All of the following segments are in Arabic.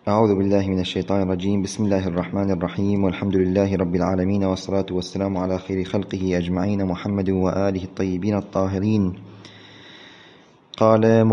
أعوذ بالله من الشيطان الرجيم. بسم الله الرحمن الرحيم، والحمد لله رب العالمين، والصلاة والسلام على خير خلقه أجمعين، محمد وآله الطيبين الطاهرين. قال: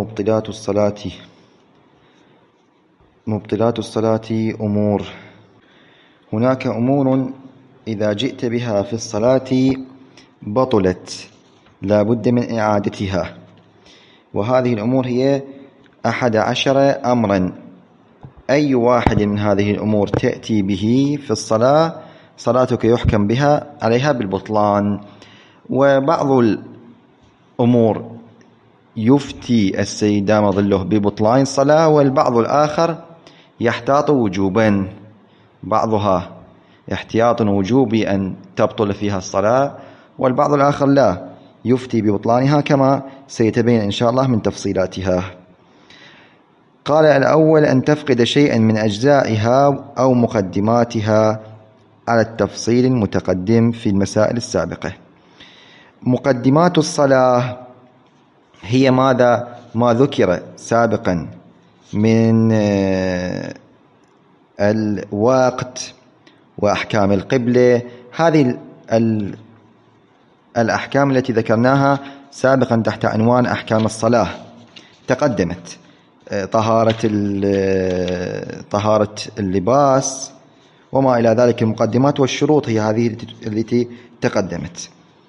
مبطلات الصلاة أمور. هناك أمور إذا جئت بها في الصلاة بطلت، لا بد من إعادتها، وهذه الأمور هي 11 أمرا. أي واحد من هذه الأمور تأتي به في الصلاة صلاتك يحكم عليها بالبطلان. وبعض الأمور يفتي السيد دام ظله ببطلان الصلاة، والبعض الآخر يحتاط وجوبا، بعضها احتياط وجوبي أن تبطل فيها الصلاة، والبعض الآخر لا، يفتي ببطلانها كما سيتبين إن شاء الله من تفصيلاتها. قال: الأول أن تفقد شيئا من أجزائها أو مقدماتها على التفصيل المتقدم في المسائل السابقة. مقدمات الصلاة هي ماذا؟ ما ذكر سابقا من الوقت وأحكام القبلة. هذه الأحكام التي ذكرناها سابقا تحت عنوان أحكام الصلاة تقدمت. طهارة اللباس وما إلى ذلك، المقدمات والشروط هي هذه التي تقدمت.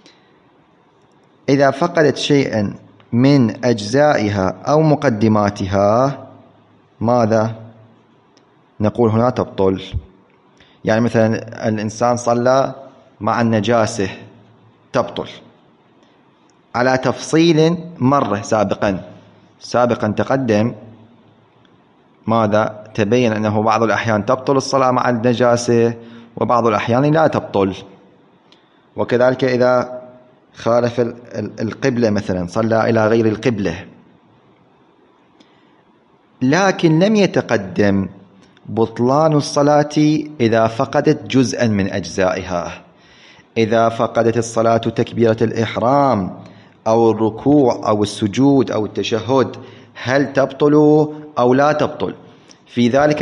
إذا فقدت شيئا من أجزائها أو مقدماتها ماذا؟ نقول هنا تبطل. يعني مثلا الإنسان صلى مع النجاسة تبطل على تفصيل مرة سابقا تقدم. ماذا؟ تبين أنه بعض الأحيان تبطل الصلاة مع النجاسة، وبعض الأحيان لا تبطل. وكذلك إذا خالف القبلة، مثلا صلى إلى غير القبلة لكن لم يتقدم بطلان الصلاة إذا فقدت جزءا من أجزائها. إذا فقدت الصلاة تكبيرة الإحرام أو الركوع أو السجود أو التشهد، هل تبطل أو لا تبطل؟ في ذلك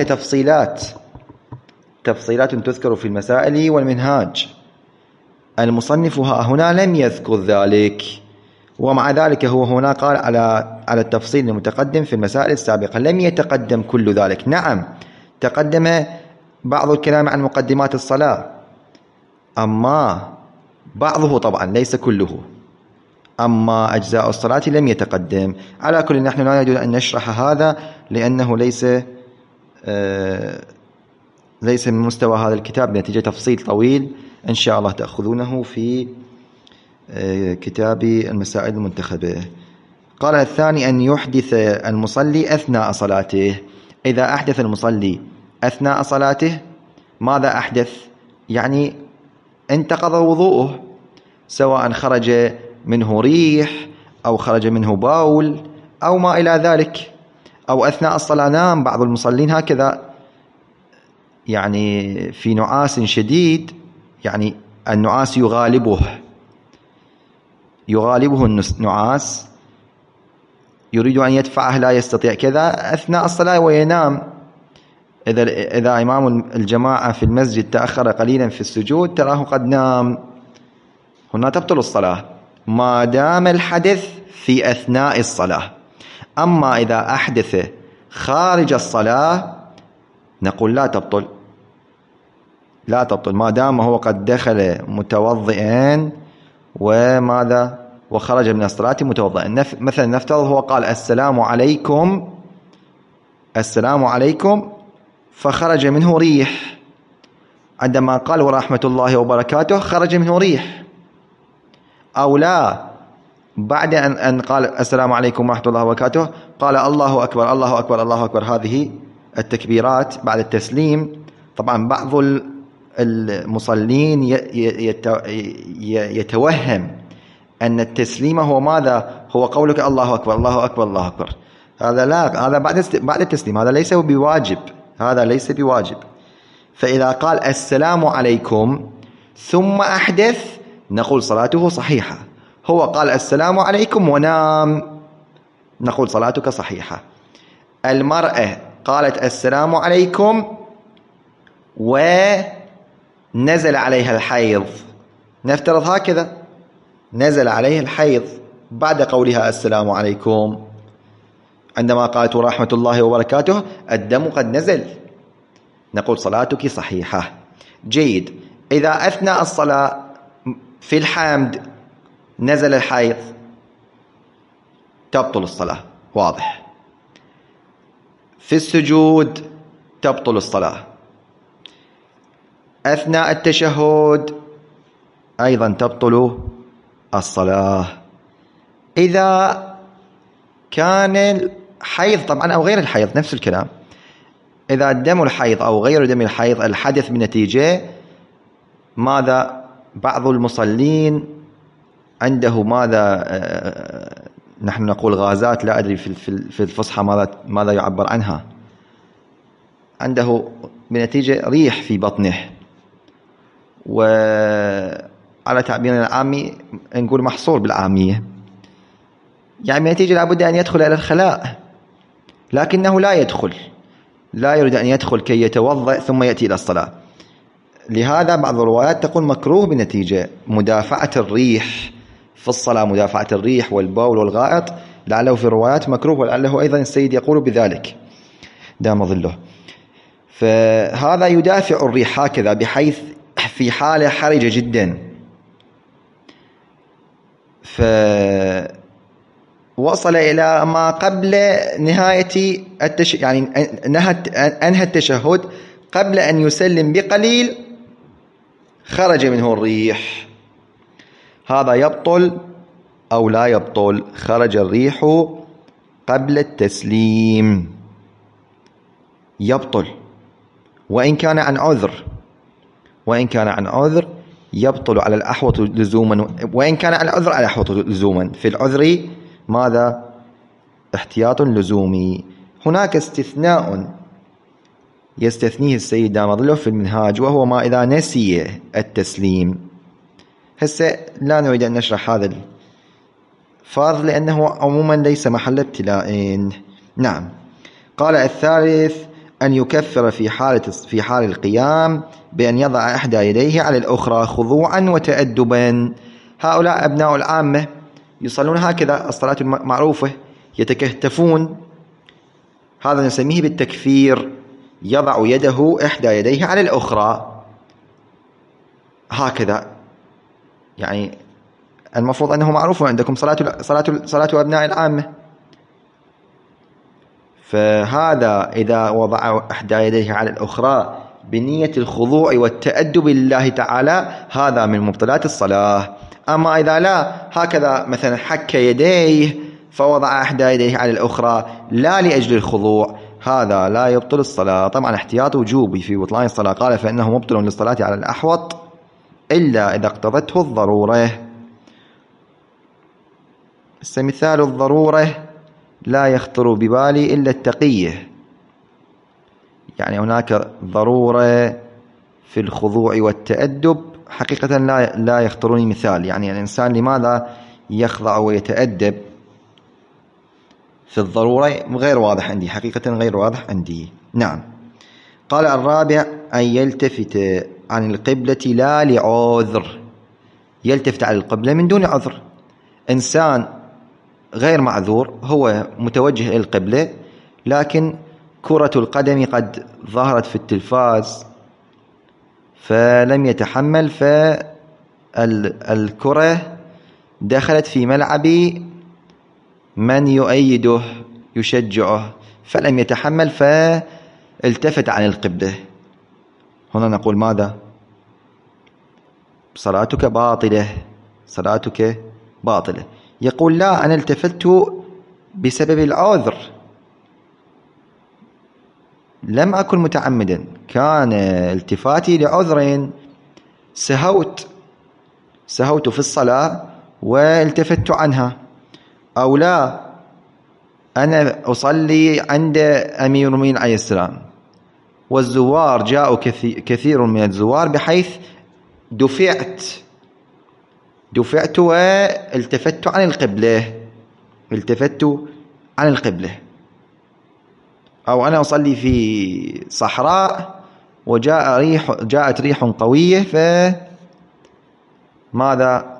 تفصيلات تذكر في المسائل والمنهاج. المصنف هنا لم يذكر ذلك، ومع ذلك هو هنا قال على التفصيل المتقدم في المسائل السابقة. لم يتقدم كل ذلك. نعم، تقدم بعض الكلام عن مقدمات الصلاة، أما بعضه طبعا ليس كله. أما أجزاء الصلاة لم يتقدم. على كل، نحن لا نريد أن نشرح هذا لأنه ليس من مستوى هذا الكتاب، نتيجة تفصيل طويل إن شاء الله تأخذونه في كتاب المسائل المنتخبة. قال: الثاني أن يحدث المصلي أثناء صلاته. إذا أحدث المصلي أثناء صلاته، ماذا أحدث؟ يعني انتقض وضوءه، سواء خرج منه ريح أو خرج منه باول أو ما إلى ذلك، أو أثناء الصلاة نام. بعض المصلين هكذا، يعني في نعاس شديد، يعني النعاس يغالبه النعاس، يريد أن يدفعه لا يستطيع كذا أثناء الصلاة وينام. إذا إمام الجماعة في المسجد تأخر قليلا في السجود تراه قد نام، هنا تبطل الصلاة ما دام الحدث في أثناء الصلاة. أما إذا أحدث خارج الصلاة نقول لا تبطل ما دام هو قد دخل متوضئا وخرج من الصلاة متوضئا. مثلا نفترض هو قال السلام عليكم فخرج منه ريح. عندما قال ورحمة الله وبركاته خرج منه ريح، أو لا، بعد أن قال السلام عليكم ورحمة الله وبركاته قال الله أكبر الله أكبر الله أكبر. هذه التكبيرات بعد التسليم. طبعا بعض المصلين يتوهم أن التسليم هو ماذا؟ هو قولك الله أكبر الله أكبر الله أكبر. هذا لا، هذا بعد التسليم، هذا ليس بواجب. فإذا قال السلام عليكم ثم أحدث نقول صلاته صحيحة. هو قال السلام عليكم ونام، نقول صلاتك صحيحة. المرأة قالت السلام عليكم ونزل عليها الحيض، نفترض هكذا، نزل عليه الحيض بعد قولها السلام عليكم، عندما قالت ورحمة الله وبركاته الدم قد نزل، نقول صلاتك صحيحة. جيد. إذا أثناء الصلاة في الحمد نزل الحيض تبطل الصلاة، واضح. في السجود تبطل الصلاة، أثناء التشهد أيضا تبطل الصلاة. إذا كان الحيض طبعا أو غير الحيض نفس الكلام، إذا دم الحيض أو غير دم الحيض الحدث بنتيجة ماذا؟ بعض المصلين عنده ماذا نحن نقول غازات، لا أدري في الفصحى ماذا يعبر عنها، عنده بنتيجة ريح في بطنه، وعلى تعبيرنا العامي نقول محصور بالعامية، يعني بنتيجة لابد أن يدخل إلى الخلاء، لكنه لا يدخل، لا يريد أن يدخل كي يتوضأ ثم يأتي إلى الصلاة. لهذا بعض الروايات تقول مكروه بنتيجة مدافعة الريح في الصلاة، مدافعة الريح والبول والغائط، لعله في الروايات مكروه، ولعله أيضا السيد يقول بذلك دام ظله. فهذا يدافع الريح هكذا بحيث في حالة حرجة جدا، وصل إلى ما قبل نهاية يعني أنهى التشهد قبل أن يسلم بقليل خرج منه الريح، هذا يبطل أو لا يبطل؟ خرج الريح قبل التسليم يبطل، وإن كان عن عذر، وإن كان عن عذر يبطل على الأحوط لزوما، وإن كان عن عذر على الأحوط لزوما. في العذر ماذا؟ احتياط لزومي. هناك استثناء يستثنيه السيد دام ظله في المنهاج، وهو ما إذا نسي التسليم. هسه لا نريد أن نشرح هذا الفرض لأنه عموما ليس محل ابتلاء. نعم. قال الثالث أن يكفر في حال القيام بأن يضع إحدى يديه على الأخرى خضوعا وتأدبا. هؤلاء أبناء العامة يصلون هكذا الصلاة المعروفة، يتكهتفون، هذا نسميه بالتكفير، يضع يده إحدى يديه على الأخرى هكذا، يعني المفروض أنه معروف عندكم صلاة أبناء العامة. فهذا إذا وضع إحدى يديه على الأخرى بنية الخضوع والتأدب لله تعالى هذا من مبطلات الصلاة. أما إذا لا، هكذا مثلا حك يديه فوضع إحدى يديه على الأخرى لا لأجل الخضوع، هذا لا يبطل الصلاة. طبعا احتياط وجوبي في بطلان الصلاة. قال فإنه مبطل للصلاة على الأحوط إلا إذا اقتضته الضرورة. مثال الضرورة لا يخطر ببالي إلا التقية، يعني هناك ضرورة في الخضوع والتأدب حقيقة لا يخطرني مثال، يعني الإنسان لماذا يخضع ويتأدب في الضرورة غير واضح عندي، حقيقة غير واضح عندي. نعم. قال الرابع أن يلتفت عن القبلة لا لعذر، يلتفت عن القبلة من دون عذر. إنسان غير معذور هو متوجه إلى القبلة، لكن كرة القدم قد ظهرت في التلفاز فلم يتحمل، فالكرة دخلت في ملعب من يؤيده يشجعه فلم يتحمل فالتفت عن القبلة. هنا نقول ماذا؟ صلاتك باطلة، صلاتك باطلة. يقول لا، أنا التفت بسبب العذر، لم أكن متعمدا، كان التفاتي لعذر، سهوت في الصلاة والتفت عنها. أو لا، أنا أصلي عند أمير المؤمنين عليه السلام والزوار جاءوا كثير من الزوار بحيث دفعت والتفت عن القبلة، أو أنا أصلي في صحراء جاءت ريح قوية فماذا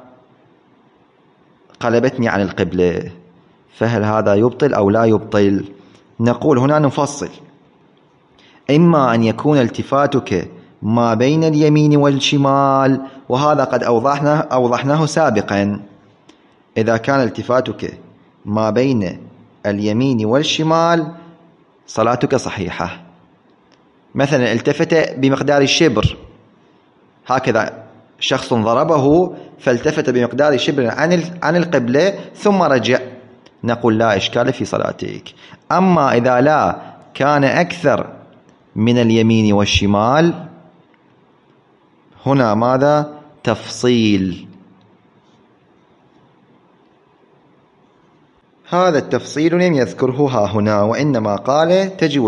قلبتني عن القبلة، فهل هذا يبطل أو لا يبطل؟ نقول هنا نفصل: إما أن يكون التفاتك ما بين اليمين والشمال، وهذا قد أوضحناه سابقا. إذا كان التفاتك ما بين اليمين والشمال صلاتك صحيحة. مثلا التفت بمقدار الشبر، هكذا شخص ضربه فالتفت بمقدار شبر عن القبلة ثم رجع، نقول لا إشكال في صلاتك. أما إذا لا كان أكثر من اليمين والشمال، هنا ماذا؟ تفصيل. هذا التفصيل لم يذكره ها هنا، وإنما قال تجب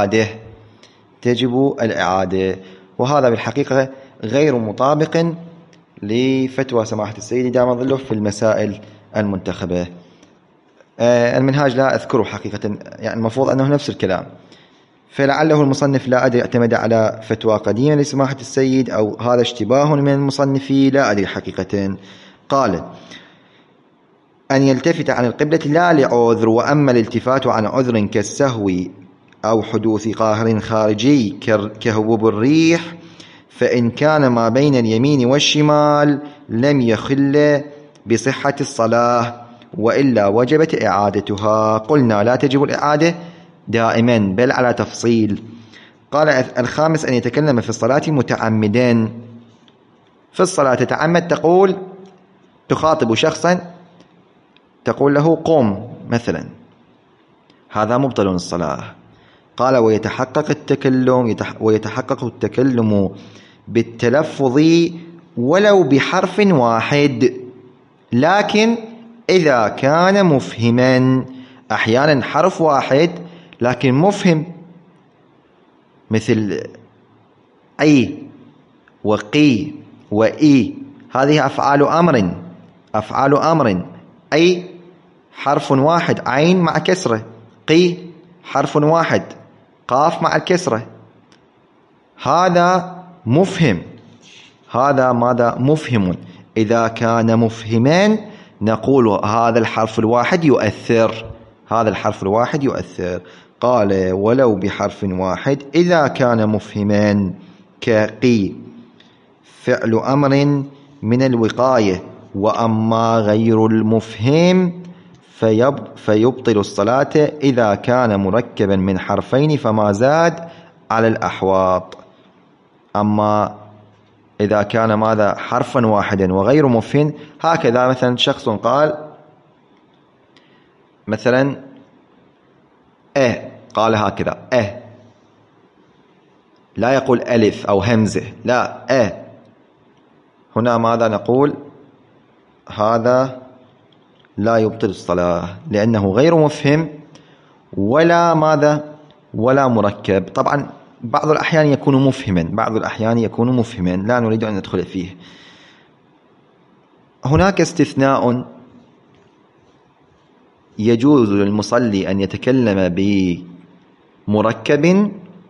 الإعادة، وهذا بالحقيقة غير مطابق لفتوى سماحة السيد دام ظله في المسائل المنتخبة. المنهاج لا أذكره حقيقة، يعني المفروض أنه نفس الكلام، فلعله المصنف لا أدري اعتمد على فتوى قديمة لسماحة السيد أو هذا اشتباه من المصنف، لا أدري حقيقة. قال أن يلتفت عن القبلة لا لعذر، وأما الالتفات عن عذر كالسهو أو حدوث قاهر خارجي كهبوب الريح فإن كان ما بين اليمين والشمال لم يخل بصحة الصلاة، وإلا وجبت إعادتها. قلنا لا تجب الإعادة دائما بل على تفصيل. قال الخامس أن يتكلم في الصلاة متعمدا. في الصلاة تتعمد، تقول تخاطب شخصا تقول له قم مثلا، هذا مبطل الصلاة. قال ويتحقق التكلم بالتلفظ ولو بحرف واحد، لكن إذا كان مفهما. أحيانا حرف واحد لكن مفهم، مثل أي وقي وإي، هذه أفعال أمر. أي حرف واحد، عين مع كسرة، قي حرف واحد، قاف مع الكسرة، هذا مفهم. هذا ماذا؟ مفهم. إذا كان مفهما نقول هذا الحرف الواحد يؤثر. قال ولو بحرف واحد إذا كان مفهما، كقي فعل أمر من الوقاية. وأما غير المفهم فيبطل الصلاة إذا كان مركبا من حرفين فما زاد على الأحواط. أما إذا كان ماذا؟ حرفا واحدا وغير مفهم، هكذا مثلا شخص قال مثلا قال هكذا لا يقول ألف أو همزة، لا هنا ماذا نقول؟ هذا لا يبطل الصلاة لأنه غير مفهم ولا ماذا؟ ولا مركب. طبعا بعض الأحيان يكون مفهما، لا نريد أن ندخل فيه. هناك استثناء، يجوز للمصلي أن يتكلم بمركب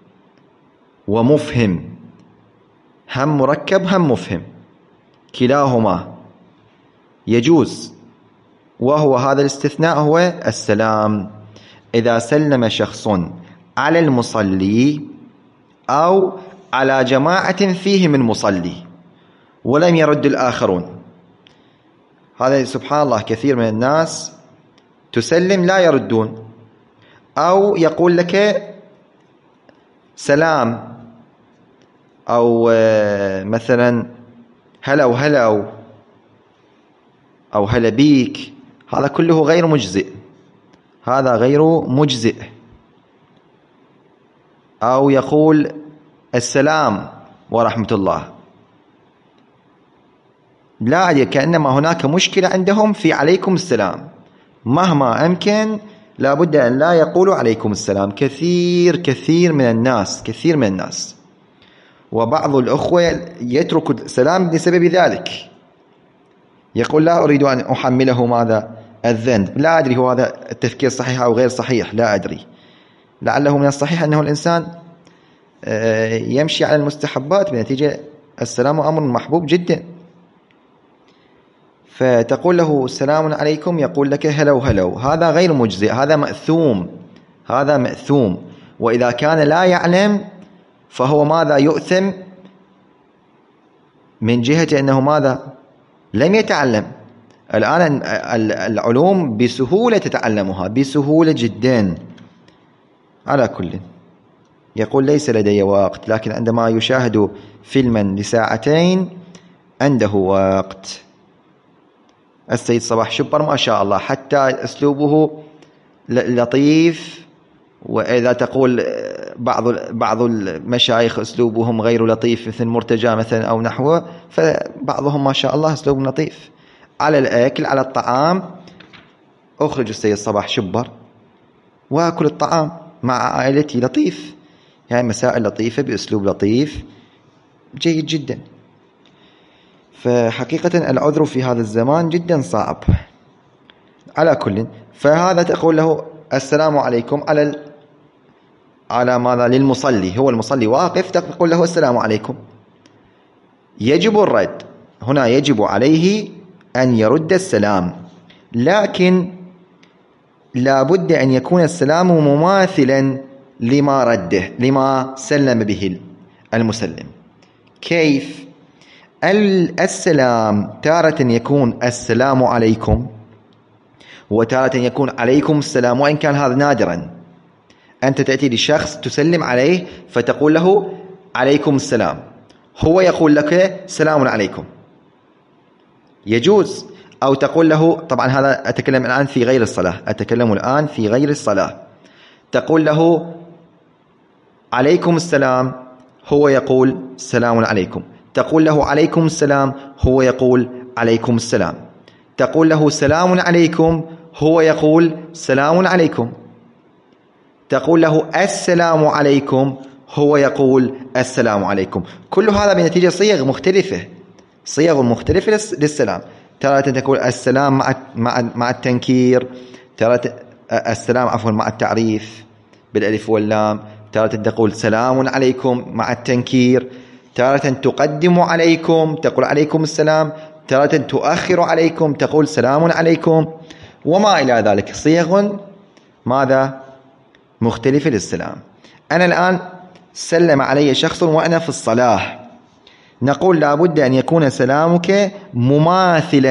ومفهم، هم مركب هم مفهم، كلاهما يجوز. وهو هذا الاستثناء هو السلام. إذا سلم شخص على المصلي أو على جماعة فيه من مصلي ولم يرد الآخرون، هذا سبحان الله كثير من الناس تسلم لا يردون، أو يقول لك سلام أو مثلا هلا أو هلا بيك، هذا كله غير مجزئ. أو يقول السلام ورحمة الله، لا أدري، كأنما هناك مشكلة عندهم في عليكم السلام، مهما أمكن لابد أن لا يقولوا عليكم السلام. كثير من الناس وبعض الأخوة يترك السلام بسبب ذلك، يقول لا أريد أن أحمله ماذا؟ الذنب. لا أدري هو هذا التفكير صحيح أو غير صحيح، لا أدري، لعله من الصحيح أنه الإنسان يمشي على المستحبات بنتيجة السلام أمر محبوب جدا. فتقول له السلام عليكم، يقول لك هلو هلو، هذا غير مجزئ، هذا مأثوم، هذا مأثوم. وإذا كان لا يعلم فهو ماذا؟ يؤثم من جهة أنه ماذا؟ لم يتعلم. الآن العلوم بسهولة تتعلمها، بسهولة جدا. على كل، يقول ليس لدي وقت، لكن عندما يشاهد فيلما لساعتين عنده وقت. السيد صباح شبر ما شاء الله، حتى أسلوبه لطيف. وإذا تقول بعض المشايخ أسلوبهم غير لطيف مثل مرتجى مثلا أو نحوه، فبعضهم ما شاء الله أسلوب لطيف. على الأكل، على الطعام، أخرج السيد صباح شبر وأكل الطعام مع عائلتي، لطيف، يعني مسائل لطيفة بأسلوب لطيف جيد جدا. فحقيقة العذر في هذا الزمان جدا صعب. على كل، فهذا تقول له السلام عليكم على ماذا؟ للمصلي، هو المصلي واقف، تقول له السلام عليكم. يجب الرد هنا، يجب عليه أن يرد السلام، لكن لا بد أن يكون السلام مماثلا لما رده، لما سلم به المسلم. كيف؟ السلام تارة يكون السلام عليكم، وتارة يكون عليكم السلام، وإن كان هذا نادرا. أنت تأتي لشخص تسلم عليه فتقول له عليكم السلام، هو يقول لك سلام عليكم، يجوز. أو تقول له، طبعا هذا أتكلم الآن في غير الصلاة، أتكلم الآن في غير الصلاة، تقول له عليكم السلام، هو يقول سلام عليكم. تقول له عليكم السلام، هو يقول عليكم السلام. تقول له سلام عليكم، هو يقول سلام عليكم. تقول له السلام عليكم، هو يقول السلام عليكم. كل هذا بنتيجة صيغ مختلفة، صيغ مختلفة للسلام. ترى تقول السلام مع التنكير، ترى السلام عفوا مع التعريف بالألف واللام، ترى تقول سلام عليكم مع التنكير، تارة تقدم عليكم تقول عليكم السلام، تارة تؤخر عليكم تقول سلام عليكم، وما إلى ذلك، صيغ ماذا؟ مختلفة للسلام. أنا الآن سلم علي شخص وأنا في الصلاة، نقول لابد أن يكون سلامك مماثلا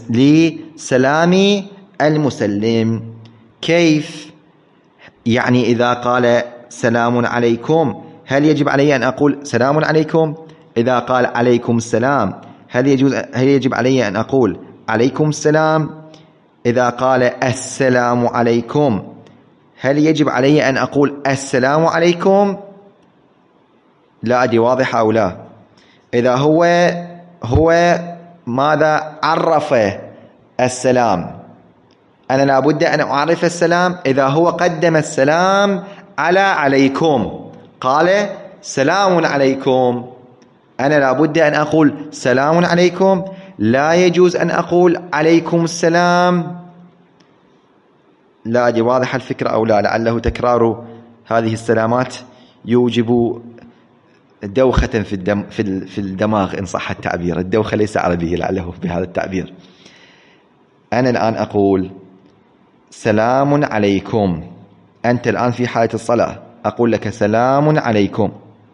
لسلام المسلم. كيف؟ يعني إذا قال سلام عليكم، هل يجب علي أن أقول سلام عليكم؟ إذا قال عليكم السلام، هل يجب علي أن أقول عليكم السلام؟ إذا قال السلام عليكم، هل يجب علي أن أقول السلام عليكم؟ لا أدري واضح أو لا. إذا هو ماذا عرف السلام، أنا لابد أن أعرف السلام. إذا هو قدم السلام على عليكم، قال سلام عليكم، أنا لابد أن أقول سلام عليكم، لا يجوز أن أقول عليكم السلام. لا أدري واضح الفكرة أو لا، لعله تكرار هذه السلامات يوجب دوخة في الدماغ إن صح التعبير. الدوخة ليس عربية لعله بهذا التعبير. أنا الآن أقول سلام عليكم، أنت الآن في حالة الصلاة، أقول لك سلام عليكم.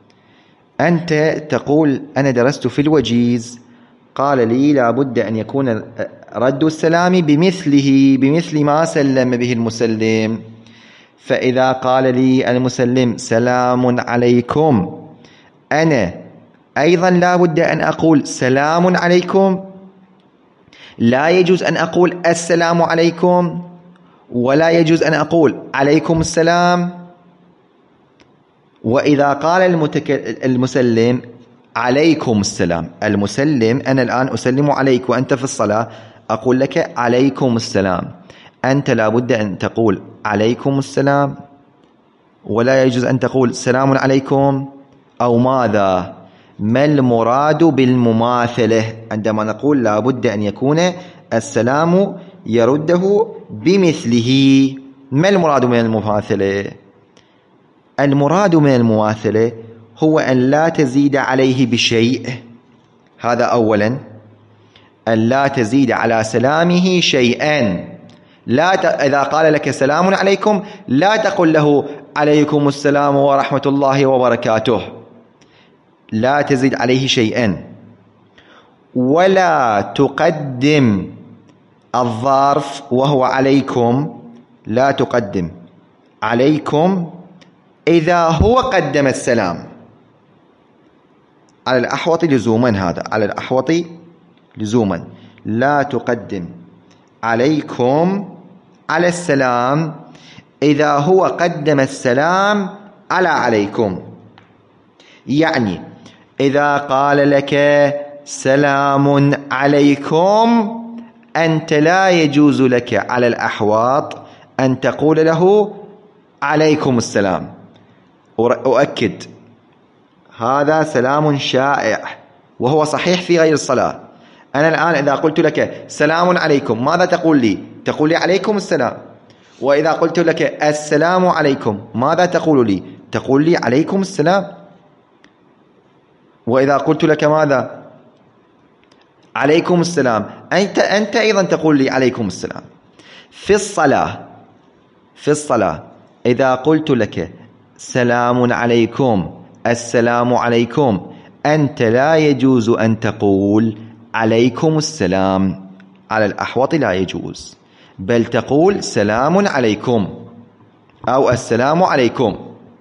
أنت تقول أنا درست في الوجيز، قال لي لابد أن يكون رد السلام بمثل ما سلم به المسلم. فإذا قال لي المسلم سلام عليكم، أنا أيضا لابد أن أقول سلام عليكم. لا يجوز أن أقول السلام عليكم، ولا يجوز أن أقول عليكم السلام. وإذا قال المسلم عليكم السلام، المسلم أنا الآن أسلم عليك وأنت في الصلاة، أقول لك عليكم السلام، أنت لابد أن تقول عليكم السلام، ولا يجوز أن تقول سلام عليكم. أو ماذا؟ ما المراد بالمماثلة؟ عندما نقول لابد أن يكون السلام يرده بمثله، ما المراد من المماثلة؟ المراد من المماثلة هو أن لا تزيد عليه بشيء، هذا أولا، أن لا تزيد على سلامه شيئا. إذا قال لك سلام عليكم لا تقل له عليكم السلام ورحمة الله وبركاته، لا تزيد عليه شيئا. ولا تقدم الظرف وهو عليكم، لا تقدم عليكم إذا هو قدم السلام على الأحوط لزوما، هذا على الأحوط لزوما. لا تقدم عليكم على السلام إذا هو قدم السلام على عليكم. يعني إذا قال لك سلام عليكم أنت لا يجوز لك على الأحواط أن تقول له عليكم السلام. أؤكد هذا سلام شائع وهو صحيح في غير الصلاة. أنا الآن إذا قلت لك سلام عليكم ماذا تقول لي؟ تقول لي عليكم السلام. وإذا قلت لك السلام عليكم ماذا تقول لي؟ تقول لي عليكم السلام. وإذا قلت لك ماذا؟ عليكم السلام، أنت أيضا تقول لي عليكم السلام. في الصلاة إذا قلت لك سلام عليكم السلام عليكم أنت لا يجوز أن تقول عليكم السلام، على الأحوط لا يجوز، بل تقول سلام عليكم أو السلام عليكم.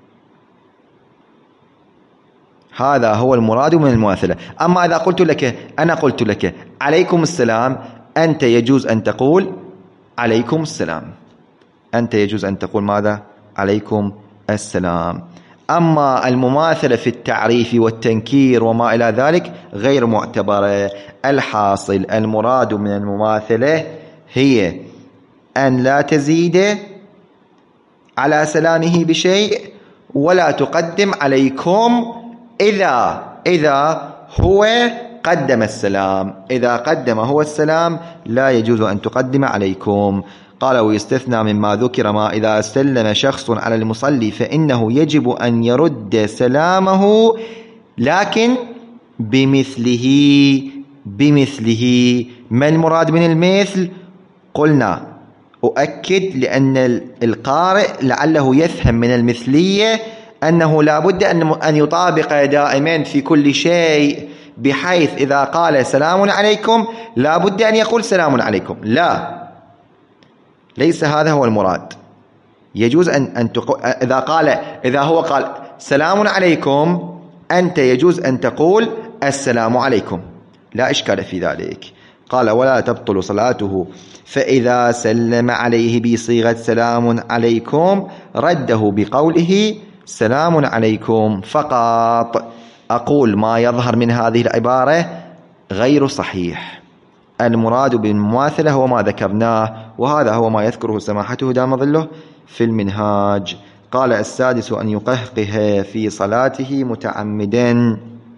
هذا هو المراد من المماثلة. أما إذا قلت لك عليكم السلام أنت يجوز أن تقول عليكم السلام، أنت يجوز أن تقول ماذا؟ عليكم السلام. أما المماثلة في التعريف والتنكير وما إلى ذلك غير معتبرة. الحاصل المراد من المماثلة هي أن لا تزيد على سلامه بشيء ولا تقدم عليكم إذا هو قدم السلام. إذا قدم هو السلام لا يجوز أن تقدم عليكم. قال ويستثنى مما ذكر ما إذا سلم شخص على المصلي فإنه يجب أن يرد سلامه لكن بمثله. ما المراد من المثل؟ قلنا أؤكد لأن القارئ لعله يفهم من المثلية أنه لا بد أن يطابق دائما في كل شيء، بحيث إذا قال سلام عليكم لا بد أن يقول سلام عليكم. لا، ليس هذا هو المراد. يجوز أن تقول إذا هو قال سلام عليكم أنت يجوز أن تقول السلام عليكم، لا إشكال في ذلك. قال ولا تبطل صلاته فإذا سلم عليه بصيغة سلام عليكم رده بقوله سلام عليكم فقط. أقول ما يظهر من هذه العبارة غير صحيح. المراد بالمماثلة هو ما ذكرناه، وهذا هو ما يذكره سماحته دام ظله في المنهاج. قال السادس أن يقهقه في صلاته متعمدا.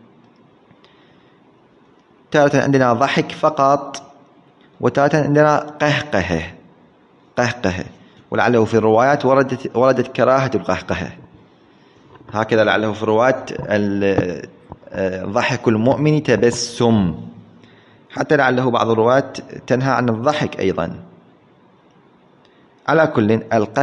تارة عندنا ضحك فقط، وتارة عندنا قهقه، ولعله في الروايات وردت كراهة القهقه، هكذا لعله في الروايات ضحك المؤمن تبسم، حتى لعله بعض الروايات تنهى عن الضحك أيضا. على كل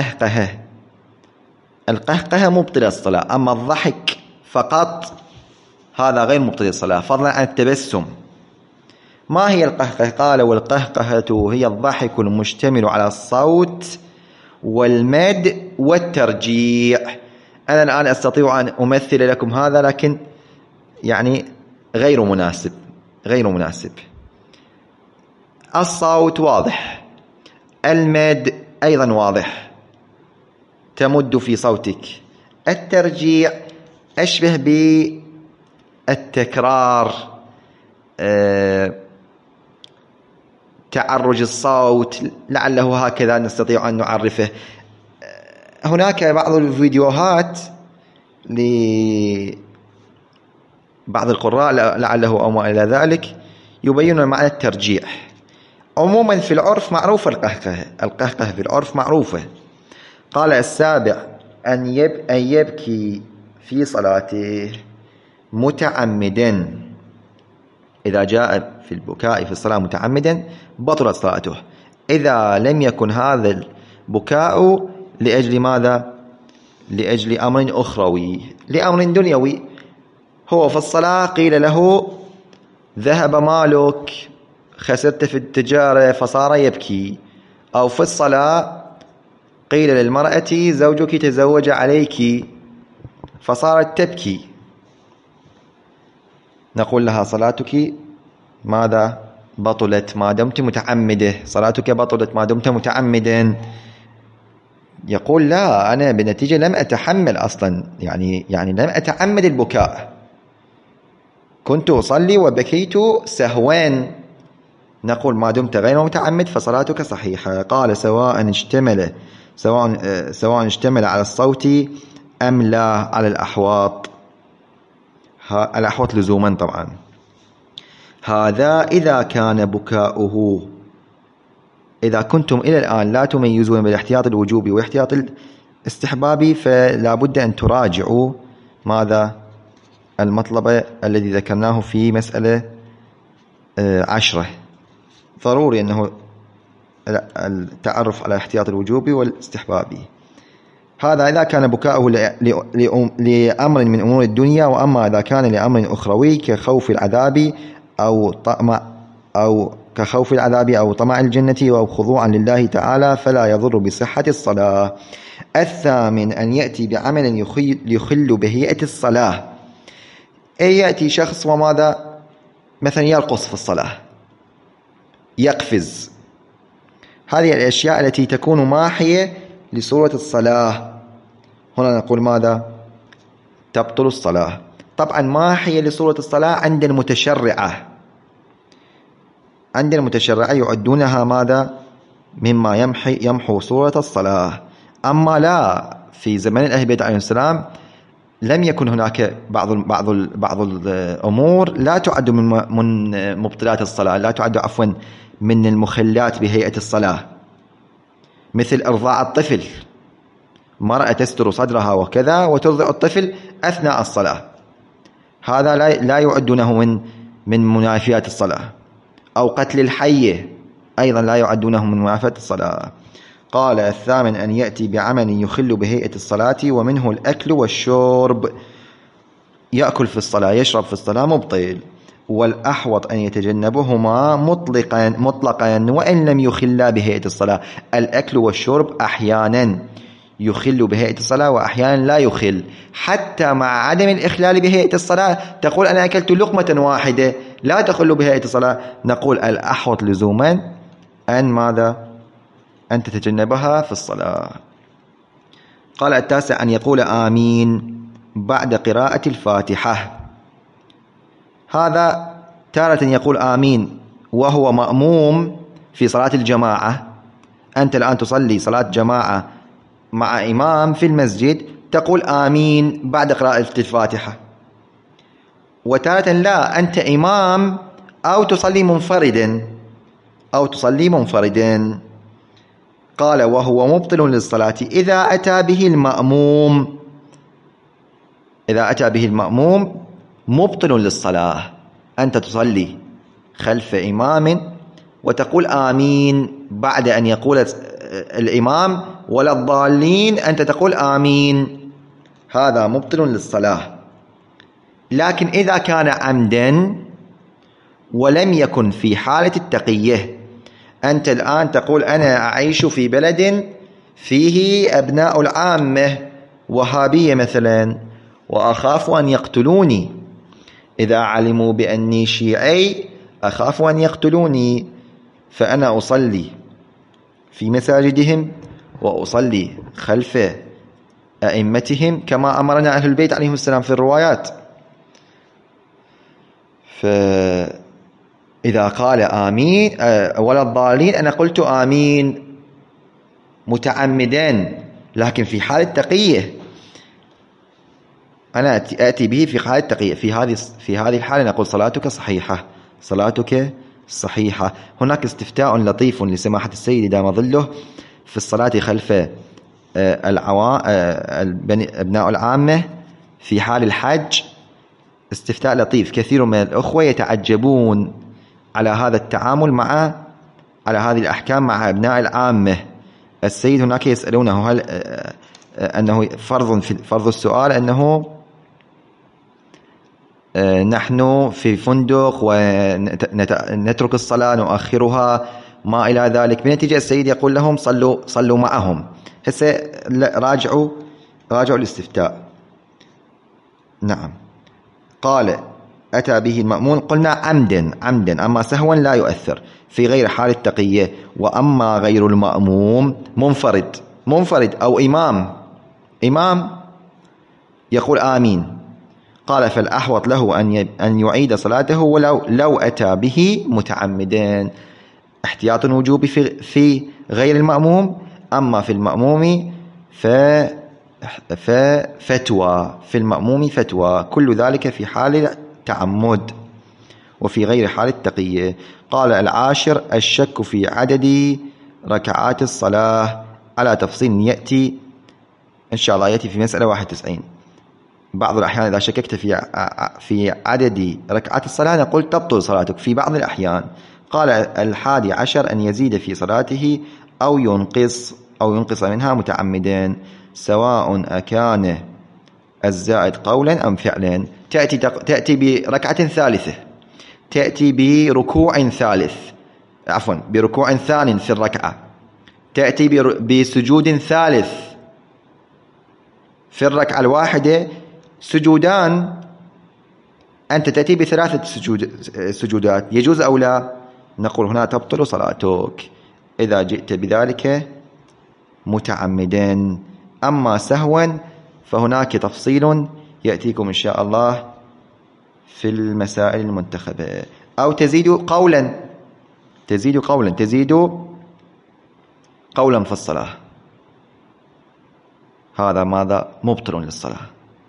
القهقه مبطل الصلاة، أما الضحك فقط هذا غير مبطل الصلاة، فضلا عن التبسم. ما هي القهقه؟ قال والقهقه هي الضحك المشتمل على الصوت والمد والترجيع. أنا الآن أستطيع أن أمثل لكم هذا، لكن يعني غير مناسب. الصوت واضح، المد أيضا واضح، تمد في صوتك. الترجيع أشبه بالتكرار، تعرج الصوت، لعله هكذا نستطيع أن نعرفه. هناك بعض الفيديوهات لبعض القراء لعله أو ما إلى ذلك يبين معنى الترجيع. عموما في العرف معروفة القهقه في العرف معروفة. قال السابع أن يبكي في صلاته متعمدا، إذا جاء في البكاء في الصلاة متعمدا بطلت صلاته. إذا لم يكن هذا البكاء لأجل ماذا؟ لأجل أمر أخروي، لأمر دنيوي. هو في الصلاة قيل له ذهب مالك، خسرت في التجارة فصار يبكي. أو في الصلاة قيل للمرأة زوجك تزوج عليك فصارت تبكي، نقول لها صلاتك ماذا؟ بطلت ما دمت متعمدة، صلاتك بطلت ما دمت متعمدا. يقول لا، أنا بنتيجة لم أتحمل أصلا، يعني لم أتعمد البكاء، كنت أصلي وبكيت سهوان. نقول ما دمت غير متعمد فصلاتك صحيحة. قال سواء اشتمل على الصوت أم لا على الأحواط، الأحواط لزوما طبعا. هذا إذا كان بكاؤه. إذا كنتم إلى الآن لا تميزون بالاحتياط الوجوبي واحتياط الاستحبابي فلا بد أن تراجعوا ماذا؟ المطلب الذي ذكرناه في مسألة 10. ضروري أنه التعرف على الاحتياط الوجوبي والاستحبابي. هذا إذا كان بكاؤه لأمر من أمور الدنيا. وأما إذا كان لأمر أخروي كخوف العذاب أو كخوف العذاب أو طمع الجنة أو خضوعا لله تعالى فلا يضر بصحة الصلاة. الثامن أن يأتي بعمل يخل بهيئة الصلاة. أي يأتي شخص وماذا؟ مثلا يرقص في الصلاة، يقفز، هذه الأشياء التي تكون ماحية لصورة الصلاة، هنا نقول ماذا؟ تبطل الصلاة. طبعا ماحية لصورة الصلاة عند المتشرعة، عند المتشرعة يعدونها ماذا؟ مما يمحو صورة الصلاة. أما لا، في زمن أهل البيت عليهم السلام لم يكن هناك بعض الأمور لا تعد من مبطلات الصلاة، لا تعد عفوا من المخلات بهيئة الصلاة، مثل إرضاع الطفل. مرأة تستر صدرها وكذا وترضع الطفل أثناء الصلاة، هذا لا يعدونه من منافيات الصلاة. أو قتل الحية أيضا لا يعدونه من منافيات الصلاة. قال الثامن أن يأتي بعمل يخل بهيئة الصلاة، ومنه الأكل والشرب. يأكل في الصلاة يشرب في الصلاة مبطل. والأحوط أن يتجنبهما مطلقا وإن لم يخلا بهيئة الصلاة. الأكل والشرب أحيانا يخل بهيئة الصلاة وأحيانا لا يخل، حتى مع عدم الإخلال بهيئة الصلاة. تقول أنا أكلت لقمة واحدة لا تخل بهيئة الصلاة، نقول الأحوط لزوما أن ماذا؟ أن تتجنبها في الصلاة. قال التاسع أن يقول آمين بعد قراءة الفاتحة. هذا تارة يقول آمين وهو مأموم في صلاة الجماعة. أنت الآن تصلي صلاة جماعة مع إمام في المسجد، تقول آمين بعد قراءة الفاتحة. وتارة لا، أنت إمام أو تصلي منفردا. قال وهو مبطل للصلاة إذا أتى به المأموم مبطل للصلاة. أنت تصلي خلف إمام وتقول آمين بعد أن يقول الإمام ولا الضالين، أنت تقول آمين، هذا مبطل للصلاة. لكن إذا كان عمدا ولم يكن في حالة التقية، أنت الآن تقول أنا أعيش في بلد فيه أبناء العامة وهابية مثلا، وأخاف أن يقتلوني، إذا علموا بأني شيعي أخاف أن يقتلوني، فأنا أصلي في مساجدهم وأصلي خلف أئمتهم كما أمرنا أهل البيت عليهم السلام في الروايات. فإذا قال آمين ولا الضالين أنا قلت آمين متعمدا، لكن في حالة تقية أنا أتي به في حالة تقية. في هذه الحالة نقول صلاتك صحيحة، صلاتك صحيحة. هناك استفتاء لطيف لسماحة السيد دام ظله في الصلاة خلف أبناء العامة في حال الحج. استفتاء لطيف. كثير من الأخوة يتعجبون على هذا التعامل على هذه الأحكام مع أبناء العامة. السيد هناك يسألونه هل أنه فرض السؤال أنه نحن في فندق ونترك الصلاة نؤخرها ما إلى ذلك. بنتيجة السيد يقول لهم صلوا معهم. هسه راجعوا الاستفتاء. نعم. قال أتى به المأمون قلنا عمدا أما سهوا لا يؤثر في غير حال التقية. وأما غير المأموم منفرد أو إمام يقول آمين. قال فالأحوط له أن يعيد صلاته ولو أتى به متعمدا. احتياط وجوبي في غير المأموم. أما في المأموم ففتوى. في المأموم فتوى. كل ذلك في حال التعمد وفي غير حال التقية. قال العاشر الشك في عدد ركعات الصلاة على تفصيل يأتي إن شاء الله في مسألة 91. بعض الأحيان إذا شككت في عدد ركعات الصلاة نقول تبطل صلاتك في بعض الأحيان. قال 11 أن يزيد في صلاته أو ينقص منها متعمدا سواء أكان الزائد قولا أم فعلا. تأتي بركعة ثالثة، تأتي بركوع ثالث، بركوع ثان في الركعة، تأتي بسجود ثالث في الركعة الواحدة، سجودان، أنت تأتي بثلاثة سجودات، يجوز أو لا؟ نقول هنا تبطل صلاتك إذا جئت بذلك متعمدا. أما سهوا فهناك تفصيل يأتيكم إن شاء الله في المسائل المنتخبة. أو تزيد قولا في الصلاة، هذا ماذا؟ مبطل للصلاة،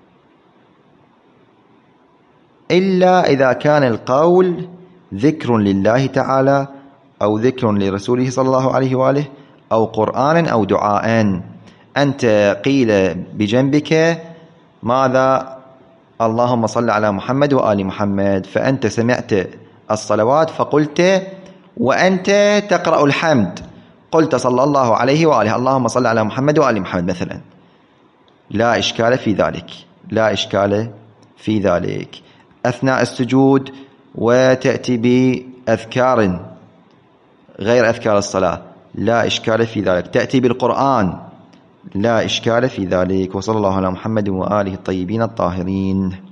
إلا إذا كان القول ذكر لله تعالى أو ذكر لرسوله صلى الله عليه وآله أو قرآن أو دعاء. أنت قيل بجنبك ماذا؟ اللهم صل على محمد وآل محمد، فأنت سمعت الصلوات فقلت وأنت تقرأ الحمد قلت صلى الله عليه وآله اللهم صل على محمد وآل محمد مثلا، لا إشكال في ذلك. أثناء السجود وتأتي بأذكار غير أذكار الصلاة لا إشكال في ذلك. تأتي بالقرآن لا إشكال في ذلك. وصلى الله على محمد وآله الطيبين الطاهرين.